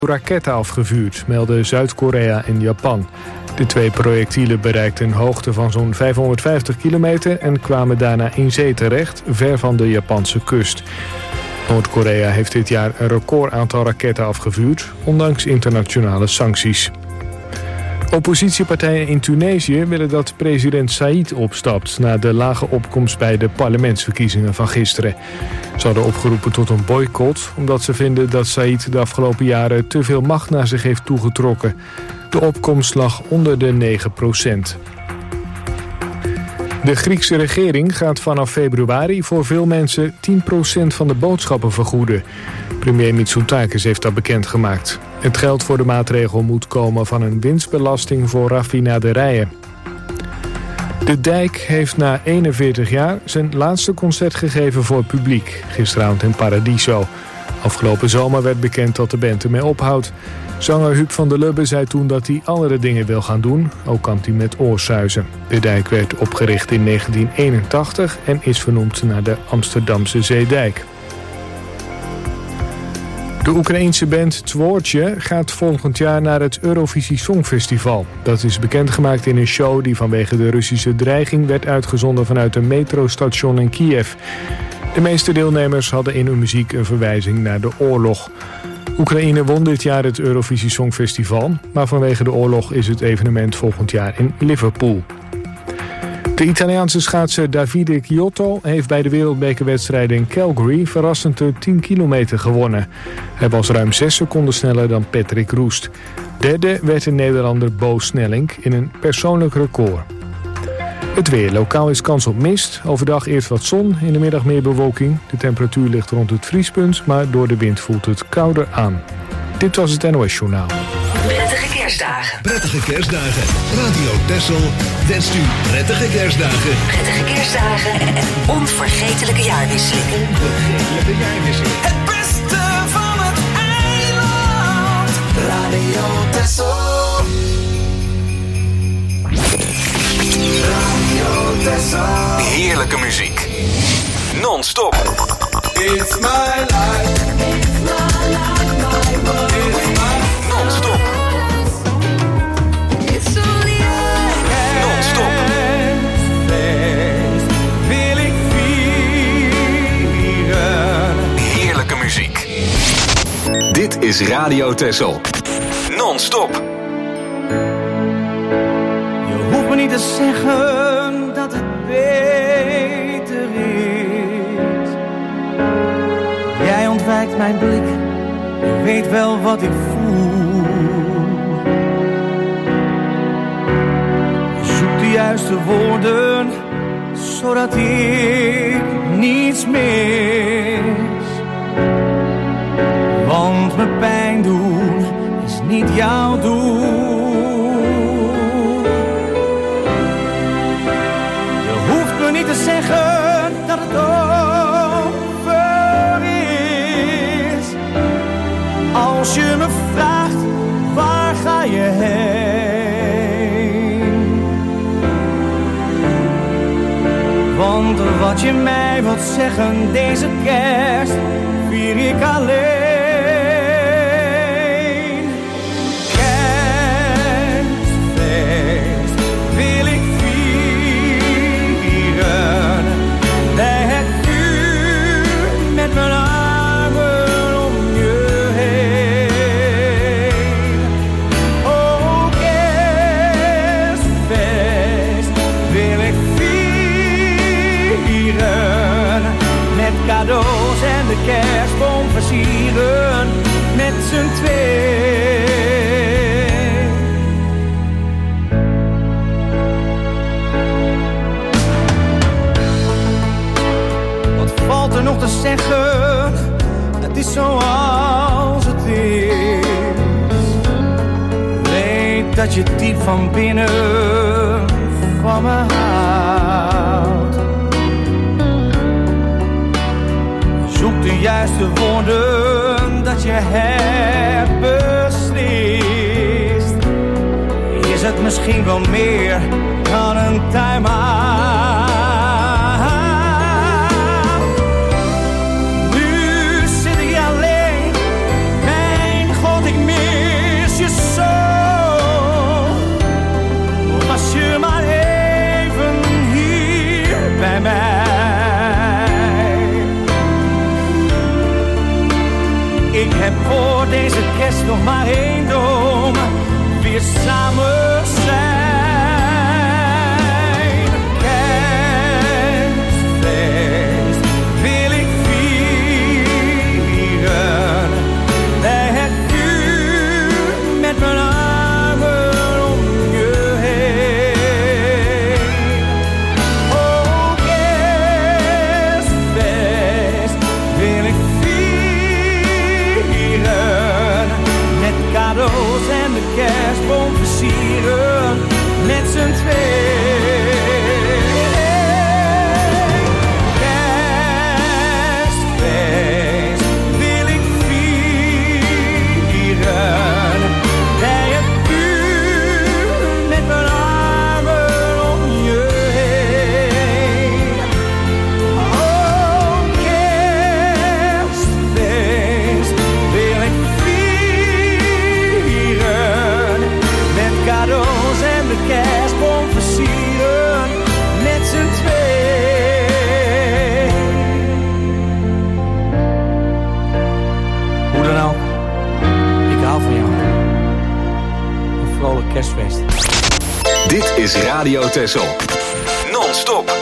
raketten afgevuurd, melden Zuid-Korea en Japan. De 2 projectielen bereikten een hoogte van zo'n 550 kilometer... en kwamen daarna in zee terecht, ver van de Japanse kust. Noord-Korea heeft dit jaar een record aantal raketten afgevuurd, ondanks internationale sancties. Oppositiepartijen in Tunesië willen dat president Said opstapt... na de lage opkomst bij de parlementsverkiezingen van gisteren. Ze hadden opgeroepen tot een boycott... omdat ze vinden dat Said de afgelopen jaren te veel macht naar zich heeft toegetrokken. De opkomst lag onder de 9%. De Griekse regering gaat vanaf februari voor veel mensen 10% van de boodschappen vergoeden. Premier Mitsotakis heeft dat bekendgemaakt. Het geld voor de maatregel moet komen van een winstbelasting voor raffinaderijen. De Dijk heeft na 41 jaar zijn laatste concert gegeven voor het publiek, gisteravond in Paradiso. Afgelopen zomer werd bekend dat de band ermee ophoudt. Zanger Huub van der Lubbe zei toen dat hij andere dingen wil gaan doen. Ook kampt hij met oorsuizen. De Dijk werd opgericht in 1981 en is vernoemd naar de Amsterdamse Zeedijk. De Oekraïense band Twoordje gaat volgend jaar naar het Eurovisie Songfestival. Dat is bekendgemaakt in een show die vanwege de Russische dreiging werd uitgezonden vanuit een metrostation in Kiev. De meeste deelnemers hadden in hun muziek een verwijzing naar de oorlog. Oekraïne won dit jaar het Eurovisie Songfestival, maar vanwege de oorlog is het evenement volgend jaar in Liverpool. De Italiaanse schaatser Davide Chiotto heeft bij de wereldbekerwedstrijden in Calgary verrassend de 10 kilometer gewonnen. Hij was ruim 6 seconden sneller dan Patrick Roest. Derde werd de Nederlander Bo Snelling in een persoonlijk record. Het weer. Lokaal is kans op mist. Overdag eerst wat zon, in de middag meer bewolking. De temperatuur ligt rond het vriespunt, maar door de wind voelt het kouder aan. Dit was het NOS Journaal. Prettige kerstdagen. Prettige kerstdagen. Radio Texel wenst u prettige kerstdagen. Prettige kerstdagen en onvergetelijke jaarwisselingen. Onvergetelijke jaarwisselingen. Het beste van het eiland. Radio Texel. Radio Texel. Heerlijke muziek. Non-stop. It's my life. It's my life, my world. It's my Non-stop. It's only Non-stop. Feest wil ik vieren. Heerlijke muziek. Dit is Radio Texel. Non-stop. Je hoeft me niet te zeggen dat het beter is. Jij ontwijkt mijn blik, je weet wel wat ik voel. Je zoekt de juiste woorden, zodat ik niets mis. Want me pijn doen is niet jouw doel. Niet te zeggen dat het over is. Als je me vraagt, waar ga je heen? Want wat je mij wilt zeggen, deze kerst vier ik alleen. Kerstfeest wil ik mijn armen om je heen. Oh, kerstfeest wil ik vieren. Met cadeaus en de kerstboom versieren. Met z'n twee. Wat valt er nog te zeggen? Het is zoals het is. Weet dat je diep van binnen van me houdt. Zoek de juiste woorden dat je hebt beslist. Is het misschien wel meer dan een time-out? Nu zit ik alleen, mijn God, ik mis kerst nog maar één droom, weer samen zijn. Kerstfeest wil ik vieren, bij het vuur met mijn armen om je heen. Oh, kerstfeest wil ik vieren, met cadeaus en de kerstboom versieren, met z'n tweeën. Kerstfeest wil ik vieren, bij het vuur met mijn armen om je heen. Oh, kerstfeest wil ik vieren, met cadeaus en de kerstboom versieren, met z'n tweeën. Hoe dan ook, ik hou van jou. Een vrolijk kerstfeest. Dit is Radio Texel. Non-stop.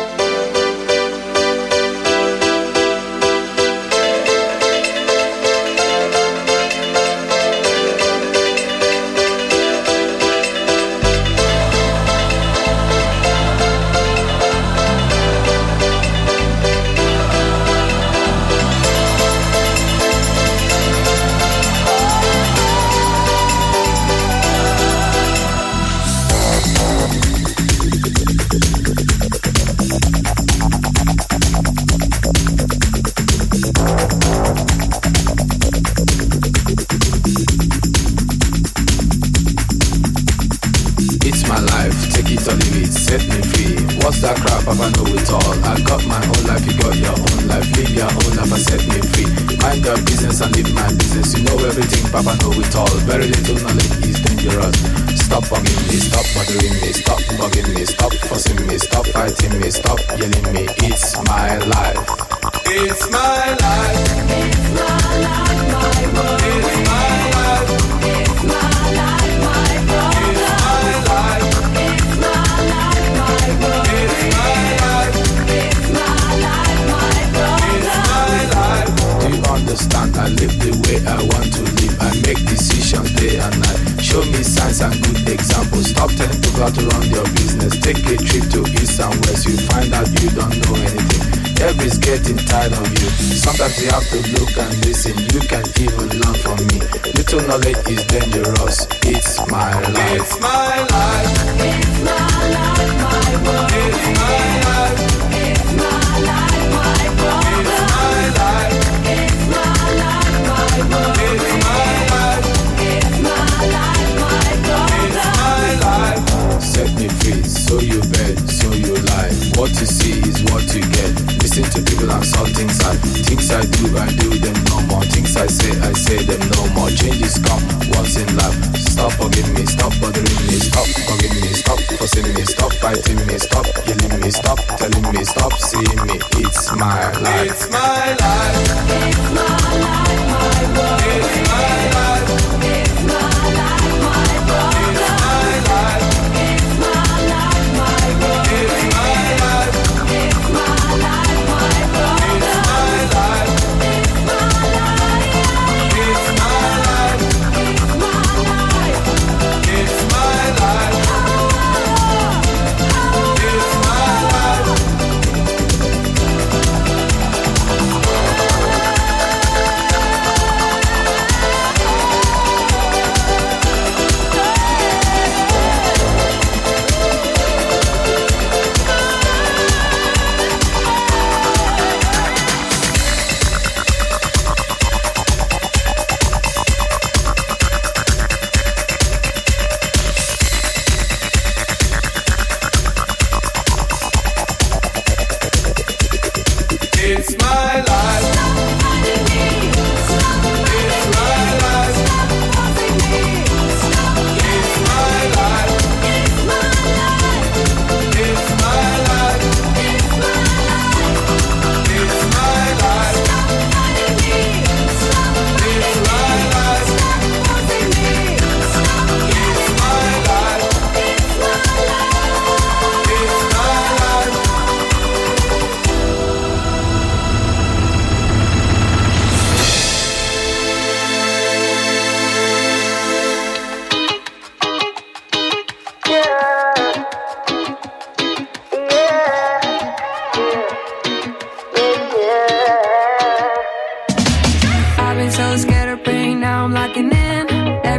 It's my life, take it or leave it, set me free. What's that crap? I know it all. I got my own life, you got your own life. Live your own life and set me free. Mind your business and live my business. You know everything, Papa know it all. Very little knowledge is dangerous. Stop bugging me, stop bothering me, stop bugging me, stop fussing me, stop fighting me, stop yelling me. It's my life. It's my life. It's my life, my world. It's my life. It's my life, my world. It's my life. It's my life, my world. It's my life. It's my life, my world. It's my life. Do you understand? I live the way I want to live. I make decisions day and night. Show me signs and good examples. Stop telling people how to run your business. Take a trip to east and west. You find out you don't know anything. Everybody's getting tired of you. Sometimes you have to look and listen. You can even learn from me. Little knowledge is dangerous. It's my life. It's my life. It's my life, my world. It's my life. It's my life, my world. It's my life. It's my life, my world. It's my life. It's my life, my world. It's my life. Set me free, so you bet, so you lie. What you see is what you get. Listen to people and saw things I do them no more. Things I say them no more. Changes come once in life. Stop forgiving me, stop bothering me, stop forgiving me, stop fussing me, stop fighting me, stop yelling me, stop telling me, stop seeing me. It's my life. It's my life. It's my life, my world. It's my life. It's my life, my world. It's my life. It's my life, my world. It's my life. It's my life, my world. It's my life. It's my life. It's my life. It's my life. It's my life. It's my life.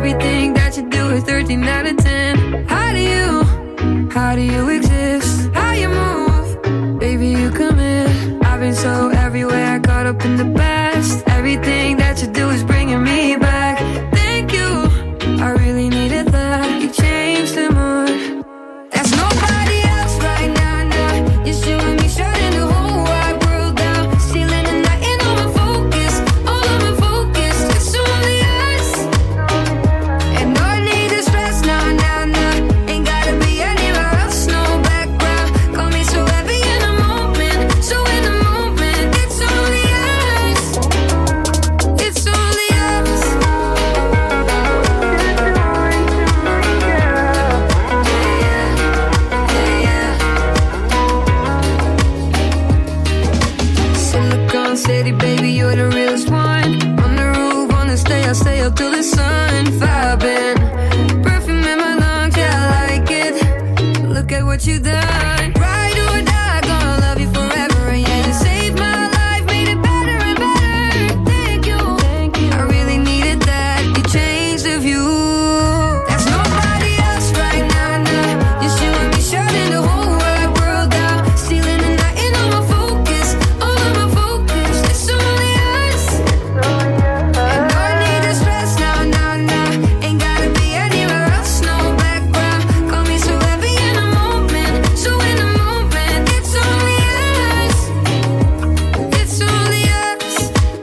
Everything that you do is 13 out of 10. How do you exist? How you move? Baby, you come in. I've been so everywhere, caught up in the past. Everything that you do is bringing me back. Thank you, I really needed that. You changed the mood. There's nobody else right now, now. Just you and me shutting the whole wide world down. Stealing the night and all my focus, all of my focus. It's only us. And no need to stress, nah, nah, nah. Ain't gotta be anywhere else, no background. Call me so heavy in the moment, so in the moment. It's only us. It's only us. Silicon City, baby, you're the realest one. On the roof, wanna stay, I'll stay up till the sun. Vibing, perfume in my lungs, yeah, I like it. Look at what you done. Ride or die, gonna love you forever. And yeah, you saved my life, made it better and better. Thank you, I really needed that. You changed the view. There's nobody else right now, nah. Just you and me shutting the whole wide world down. Stealing the night and all my focus, all of my focus. It's only us. And no need to stress, nah, nah, nah. Ain't gotta be anywhere else, no background. Call me so heavy in the moment, so in the moment. It's only us. It's only us.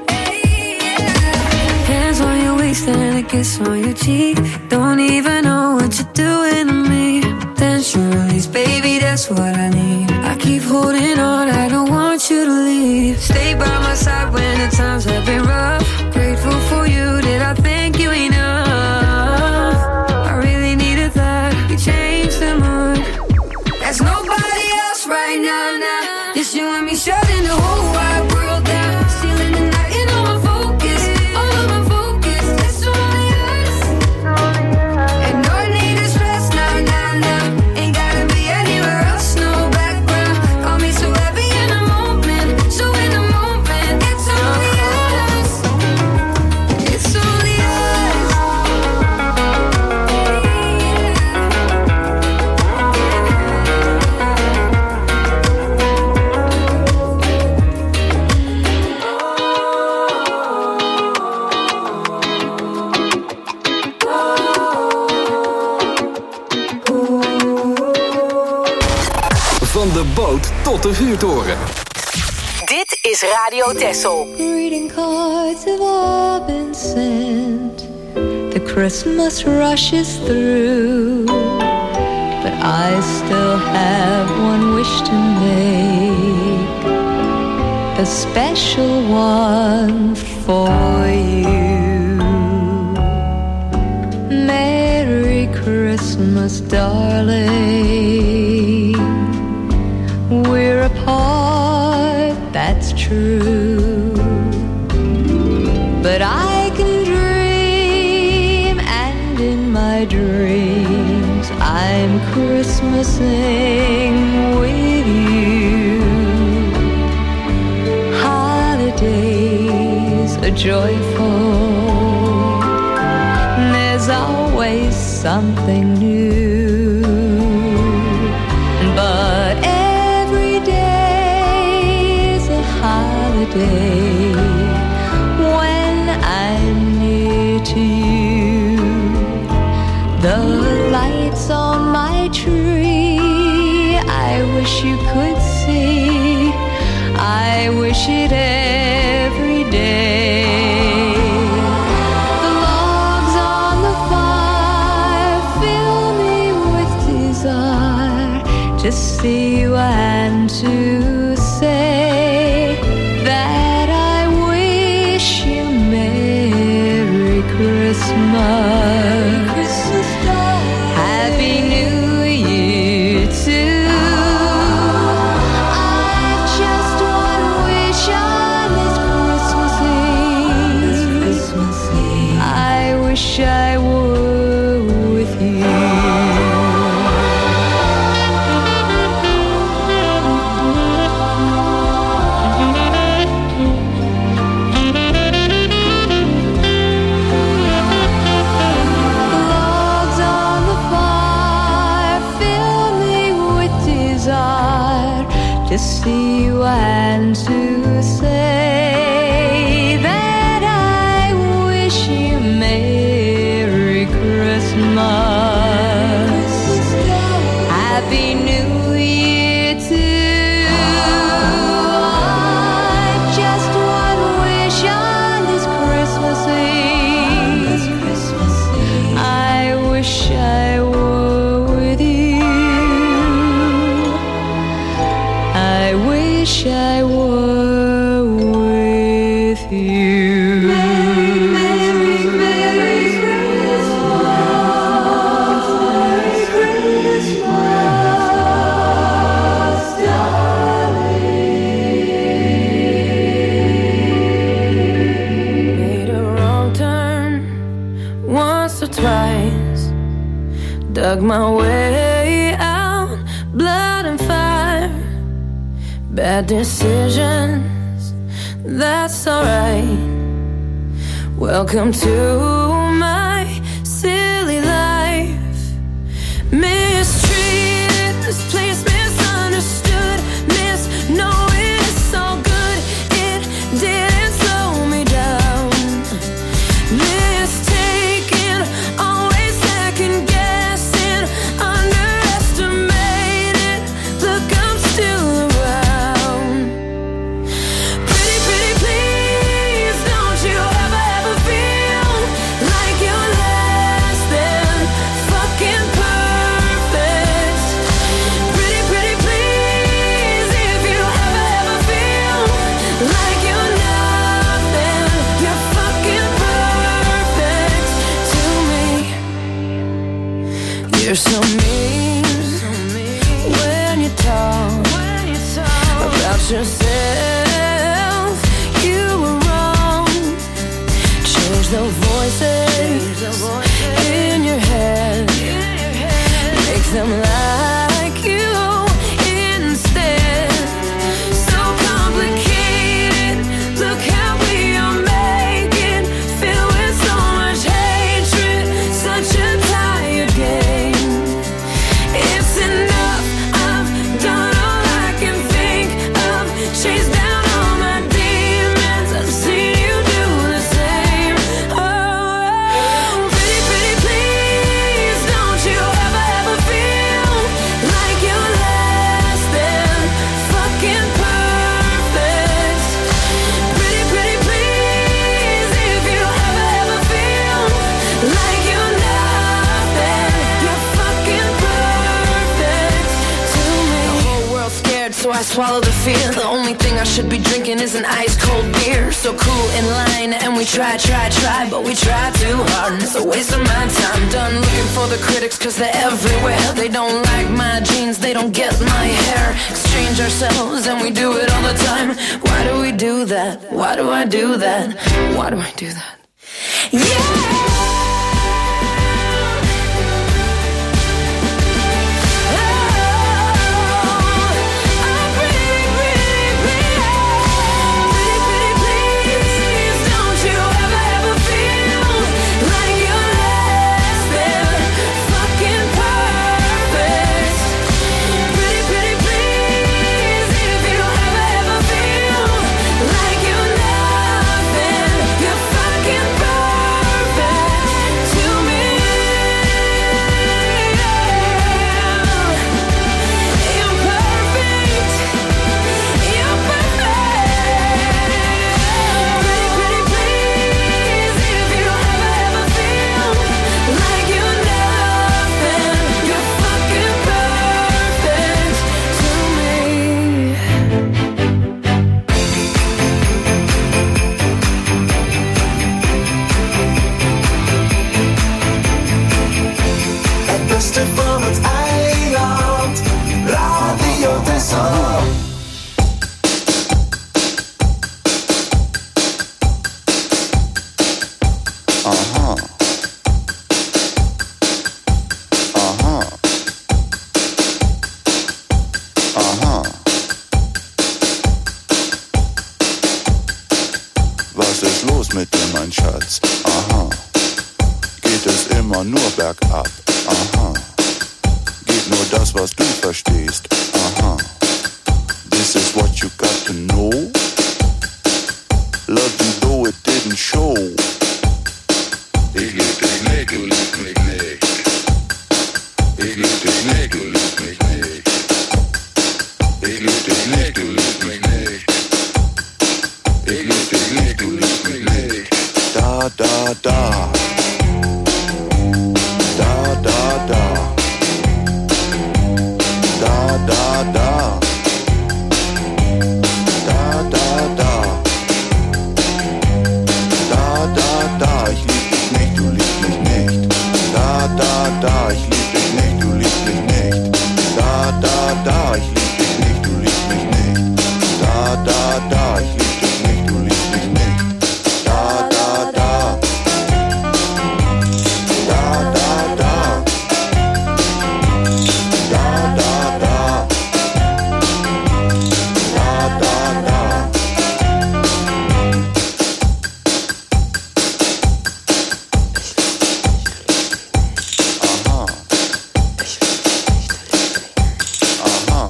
Hands on your waist and a kiss on your cheek. Don't even know what you're doing to me. Tension release, baby, that's what I need. I keep holding on, I don't want you to leave. Stay by my side when the times have been rough. Grateful for you, did I thank you enough? I really needed that. You changed the mood. There's nobody else right now, nah. Just you and me shutting the whole wide world down. Stealing the night and all my focus, all of my focus. It's only us. And no need to stress, nah, nah, nah. Ain't gotta be anywhere else, no background. Call me so heavy in the moment, so in the moment. It's only us. It's only us. Van de boot tot de vuurtoren. Dit is Radio Texel. Greeting cards have all been sent. The Christmas rush is through. But I still have one wish to make. A special one for you. Merry Christmas, darling. We're apart, that's true. But I can dream, and in my dreams I'm Christmasing with you. Holidays are joyful. There's always something new. But every day is a holiday when I'm near to you. The lights on my tree, I wish you could see. I wish it every day. The logs on the fire fill me with desire to see you and to say that I wish you Merry Christmas. Happy New Year too. I've just one wish on this Christmas Eve. I wish I were with you. see when to say that I wish you Merry Christmas, Happy New Year too. I've just one wish on this Christmas Eve. I wish I were with you. I wish I were with you. Merry, Merry, Merry Christmas, Merry Christmas, darling. Made a wrong turn once or twice, dug my way out, blood and fire. Bad decisions, that's alright. Welcome to my silly life. Mistreated, this place misunderstood. Knowing it's all good, it didn't slow me down. Mistaken, always second guessing, underestimated. Look, I'm still around. Pretty, pretty please, don't you ever, ever feel like you're less than fucking perfect. Pretty, pretty please, if you ever, ever feel like you're nothing, you're fucking perfect to me. You're so mean when you talk about yourself. You were wrong. Change the voices in your head. Make them like you instead. So complicated. Look how we are making. Filled with so much hatred. Such a tired game. It's enough. I've done all I can think of. Chased down all my demons. I've seen you do the same. Oh, pretty, pretty please, don't you ever, ever feel like you're less than fucking perfect. Pretty, pretty please, if you ever, ever feel like you're nothing, you're fucking perfect to me. The whole world's scared, so I swallow the fear. The only thing I should be drinking is an ice cold beer. So cool in line, and we try, but we try too hard, and it's a waste of my time. Done looking for the critics, cause they're everywhere. They don't like my jeans, they don't get my hair. Exchange ourselves, and we do it all the time. Why do we do that? Why do I do that? Why do I do that? Yeah! mit dir, mein Schatz? Aha. Geht es immer nur bergab? Aha. Geht nur das, was du verstehst? Aha. Bist This is what you got to know. Love you though it didn't show. Ich lieb dich nicht, du liebst mich nicht. Ich lieb dich nicht, du liebst mich nicht. Ich lieb dich nicht, du liebst mich nicht. Ich lieb dich nicht, du liebst mich nicht. Da, da, da. Da, da, da. Da, da, da. Da, da, da. Da, da, da. Ich lieb dich nicht, du liebst mich nicht. Da, da, da. Ich lieb dich nicht, du liebst mich nicht. Da, da, da. Ich lieb dich nicht, du liebst mich nicht. Da, da, da. Ich lieb dich nicht, du liebst mich nicht. Da, da, da. Da, da, da. Da, da, da. Da, da, da. Aha. Aha.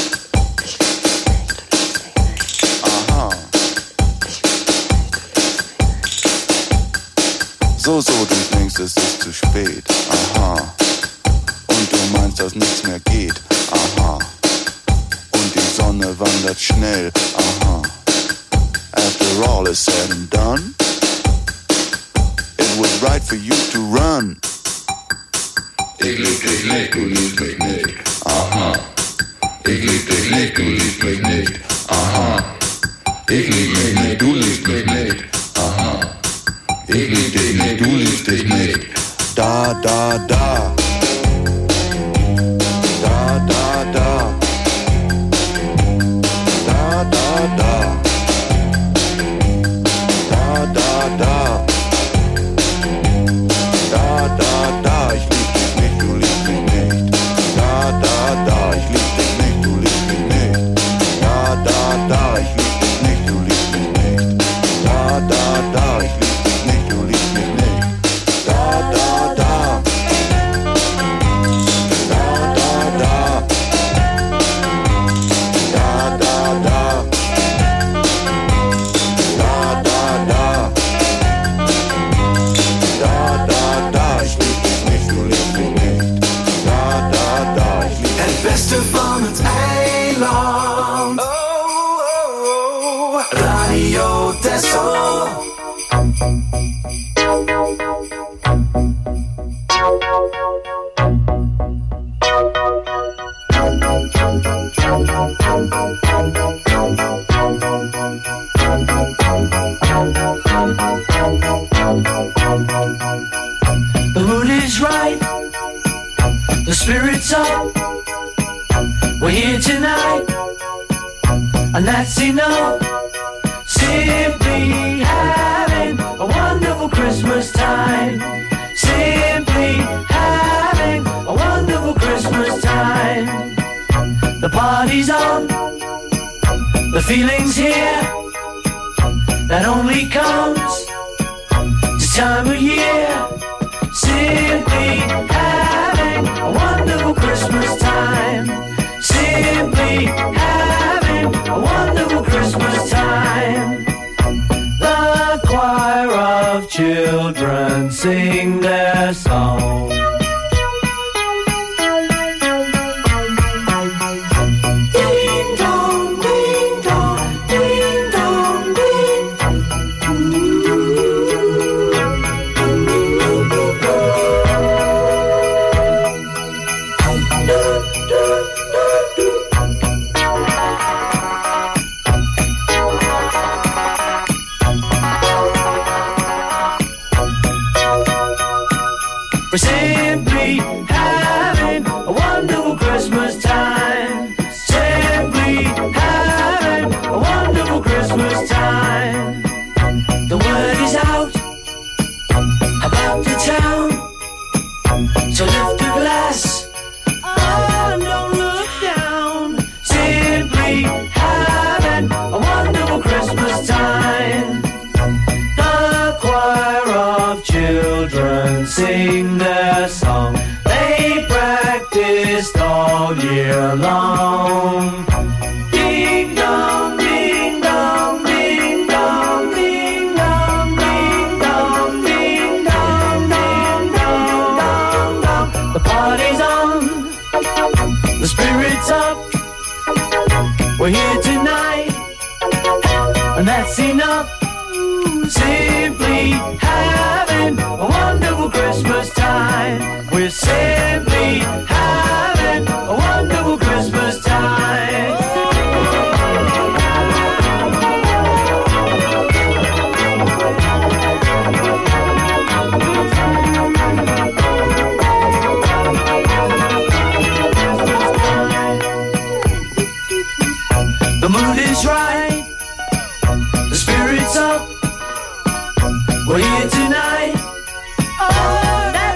Aha. So, du denkst, es ist zu spät. Aha. Und du meinst, dass nichts mehr geht. Aha. Und die Sonne wandert schnell. Aha. After all is said and done, it was right for you to run. Ich lieb dich nicht, du liebst mich nicht. Aha. Ich lieb dich nicht, du liebst mich nicht. Aha. Ich lieb mich nicht, du liebst mich nicht. Aha. Ich lieb dich nicht, du liebst dich nicht. Da, da, da. Da, da, da. Da, da, da. Da, da, da. Da, da, da. Ich lieb dich nicht, du liebst mich nicht. Da, da, da. Ich lieb dich nicht, du liebst mich nicht. Da, da, da. Ich lieb dich nicht, du liebst mich nicht. Da, da, da. Ich lieb dich nicht, du liebst mich nicht. Da, da, da. Da, da, da. Da, da, da. Da, da, da. Da, da, da. Ich lieb dich nicht, du liebst mich nicht. Da, da, da. Ich lieb dich nicht. Het beste van het eiland. Radio Texel. The mood is right, the spirit's up. We're here tonight, and that's enough. Simply having a wonderful Christmas time. Simply having a wonderful Christmas time. The party's on, the feeling's here. That only comes this time of year. Simply having a wonderful Christmas time. Simply having a wonderful Christmas time. The choir of children sing their song. Ding dong, ding dong, ding dong, ding. We're simply having a wonderful Christmas time. Simply having a wonderful Christmas time. The word is out about the town, so lift a glass and don't look down. Simply having a wonderful Christmas time. The choir of children sing their song. They practiced all year long. Ding dong. We're here tonight, and that's enough. Simply having a wonderful Christmas time. We're simply having a wonderful Christmas time. The mood is right, the spirit's up. We're here tonight. Oh, that's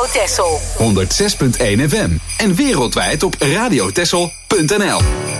Radio Texel. 106.1 FM. En wereldwijd op radiotexel.nl.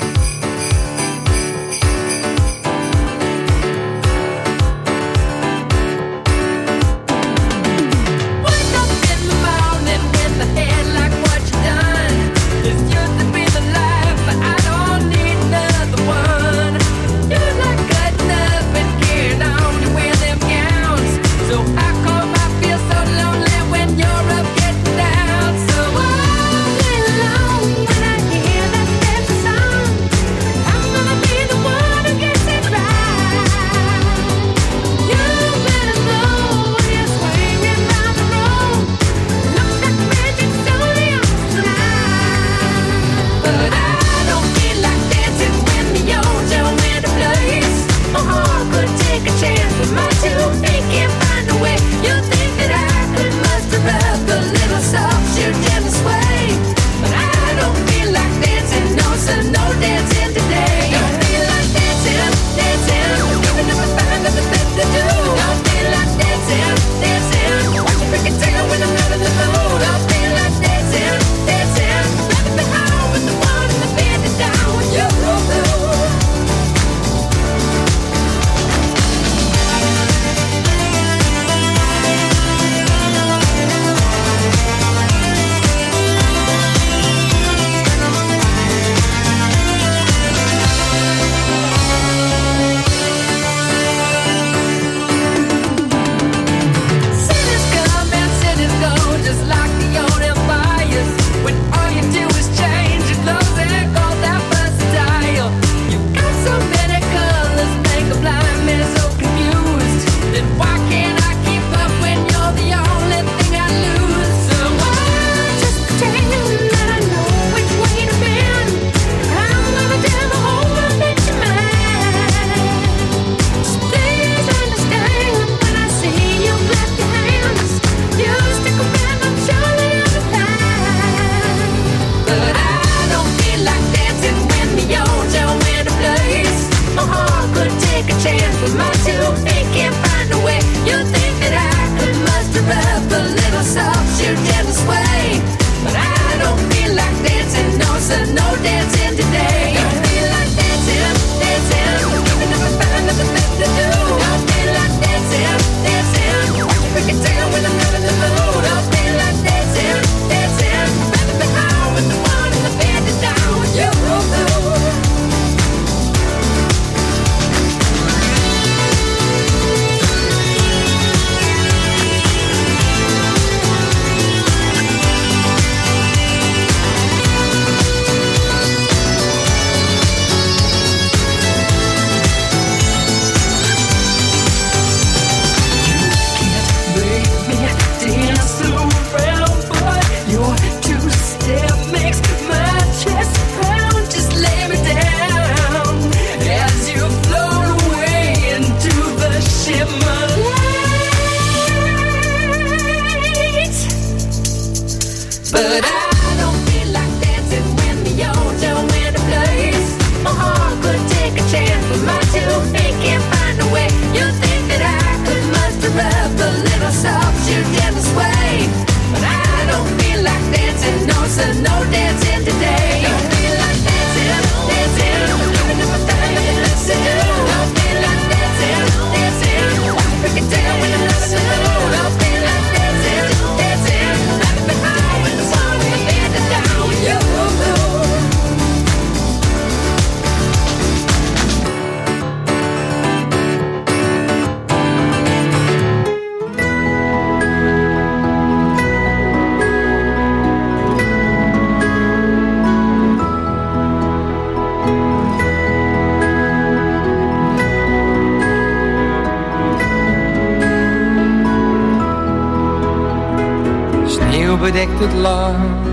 bedekt het land,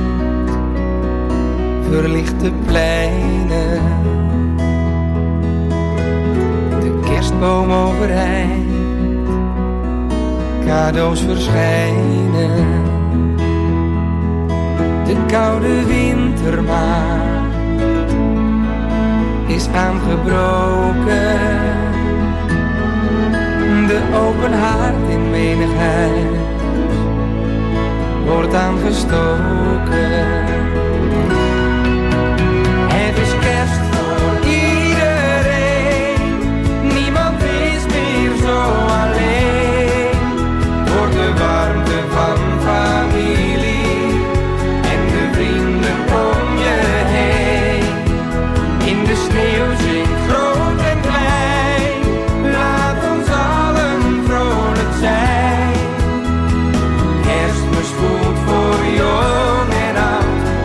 verlichte pleinen, de kerstboom overeind, cadeaus verschijnen, de koude wintermaand is aangebroken, de open haard in menig huis wordt aangestoken. Het is kerst voor iedereen, niemand is meer zo alleen. Door de warmte van familie en de vrienden om je heen. In de sneeuw zingt groot en klein, laat ons allen vrolijk zijn. Kerstmis voelt voor jong en oud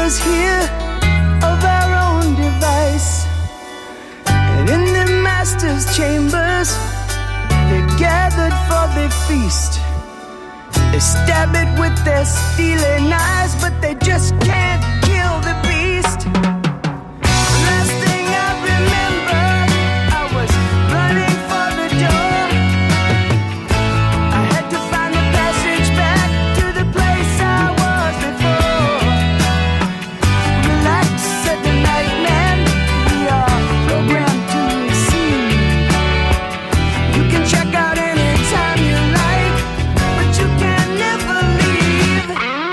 us here of our own device. And in the master's chambers, they're gathered for the feast. They stab it with their steely knives, but they just can't kill the beast. The last thing I remember, I was running for the door. I had to find the passage back to the place I was before. Relax, said the night man, we are programmed to receive. You can check out anytime you like, but you can never leave.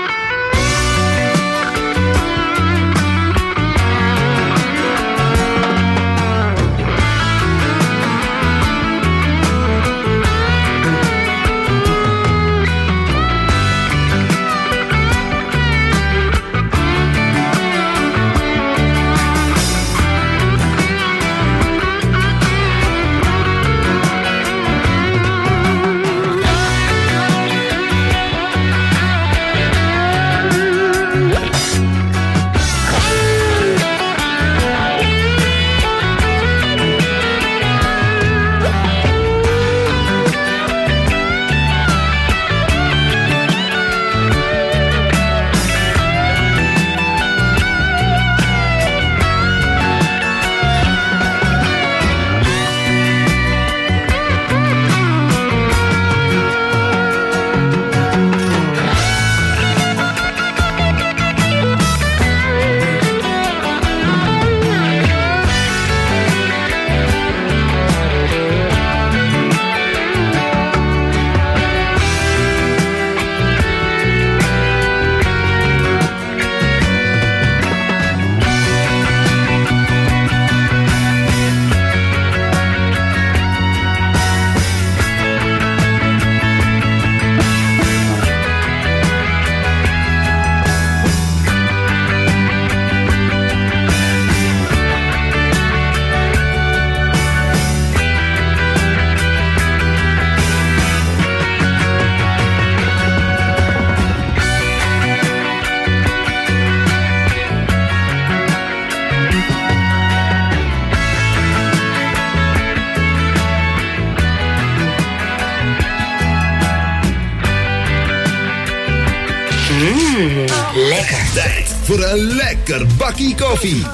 Lekker. Tijd voor een lekker bakkie koffie.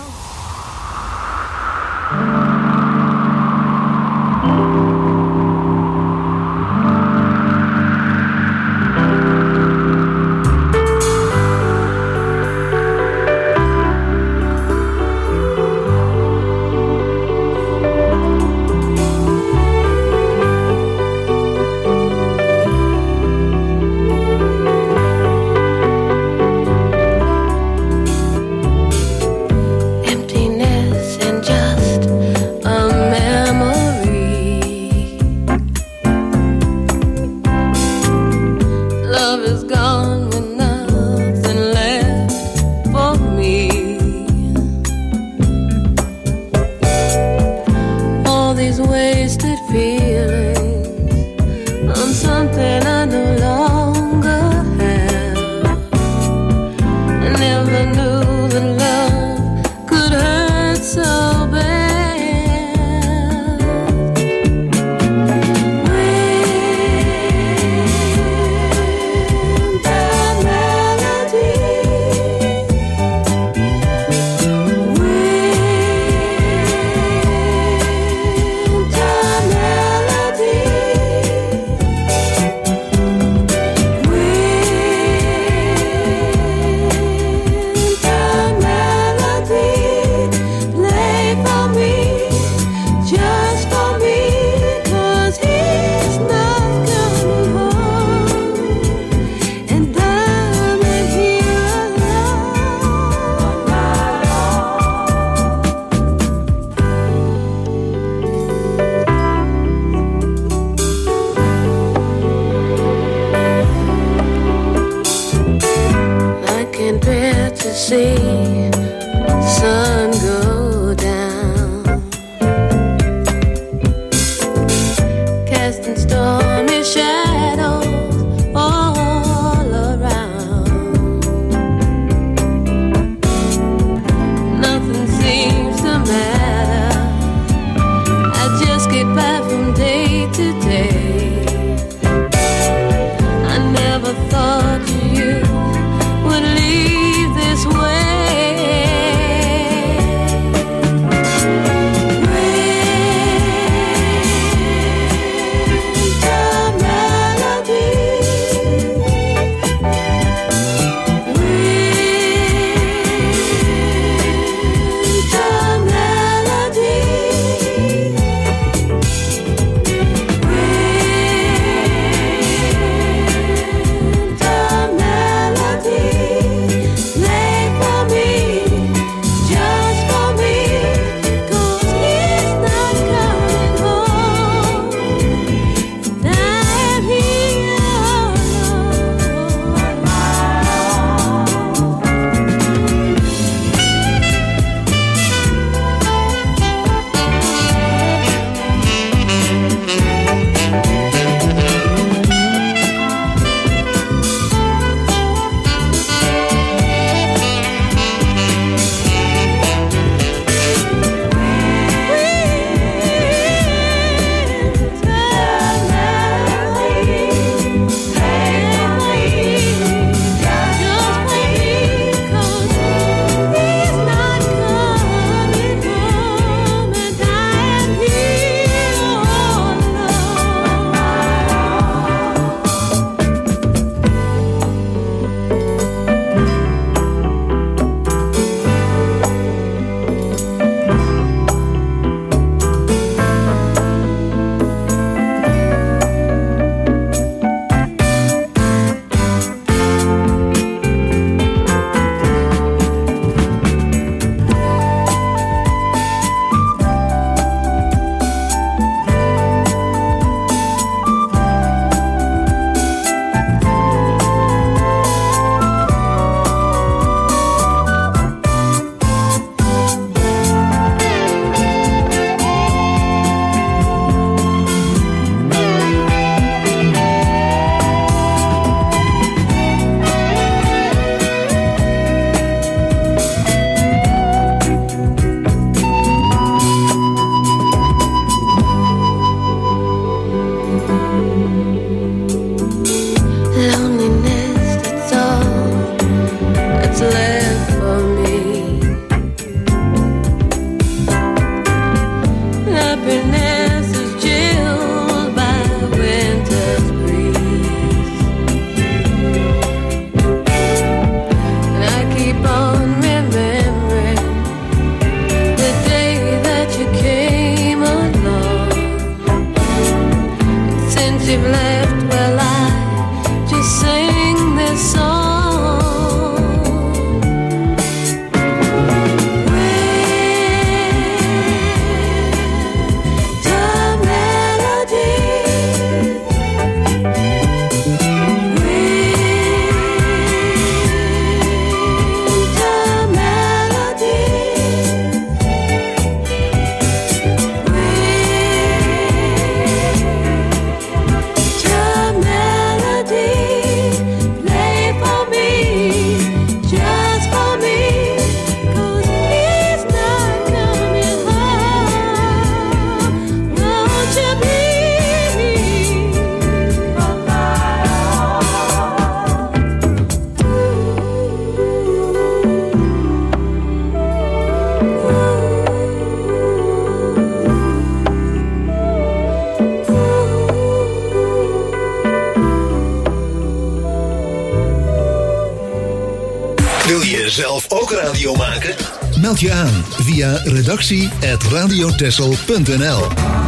radio maken? Meld je aan via redactie@radiotessel.nl.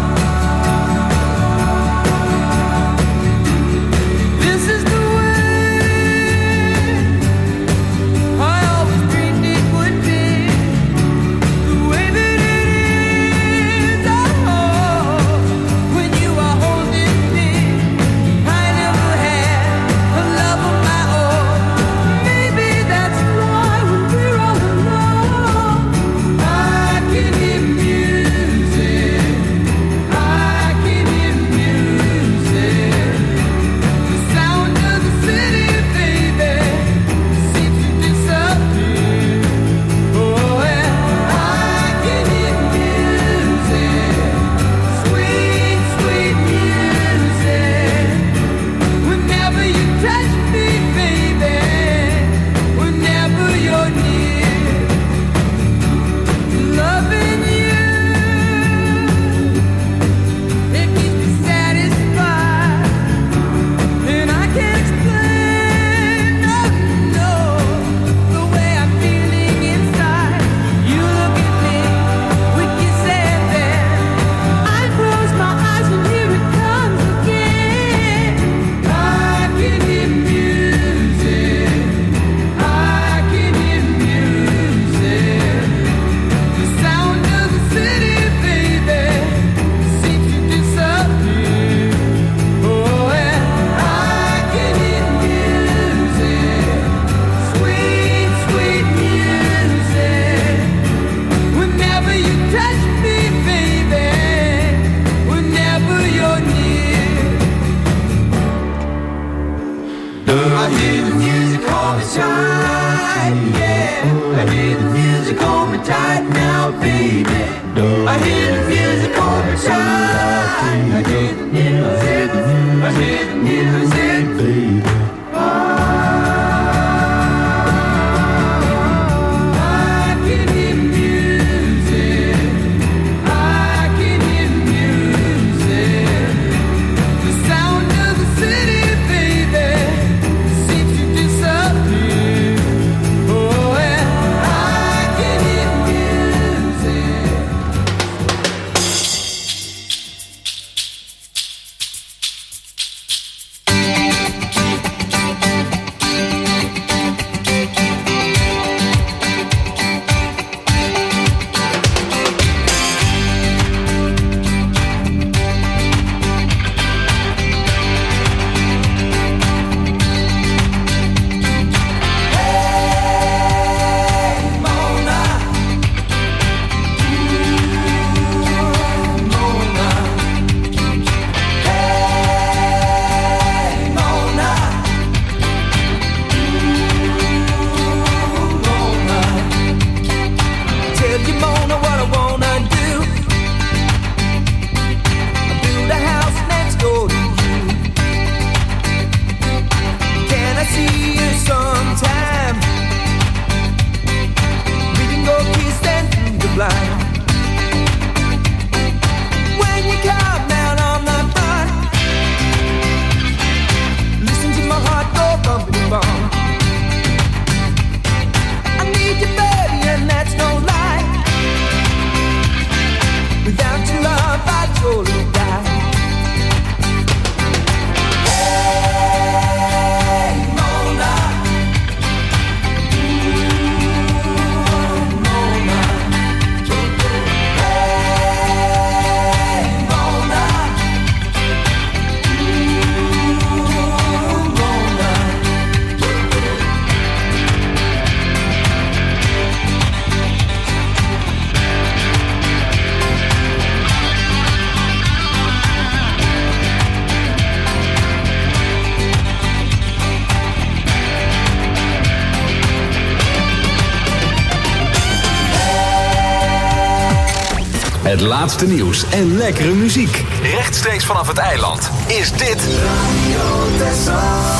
Het laatste nieuws en lekkere muziek. Rechtstreeks vanaf het eiland is dit Radio Tessel.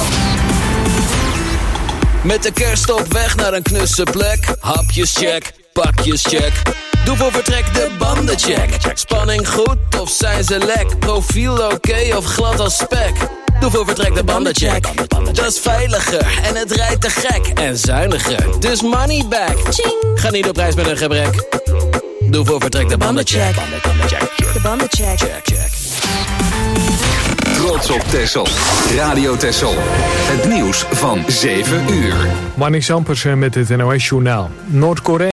Met de kerst op weg naar een knusse plek. Hapjes check, pakjes check. Doe voor vertrek de banden check. Spanning goed of zijn ze lek? Profiel oké of glad als spek? Doe voor vertrek de bandencheck. Dat is veiliger en het rijdt te gek. En zuiniger, dus money back. Ga niet op reis met een gebrek. Doe voor vertrek de bandencheck. De bandencheck. Check. Trots op Texel. Radio Texel. Het nieuws van 7 uur. Manny Sampersen met het NOS-journaal. Noord-Korea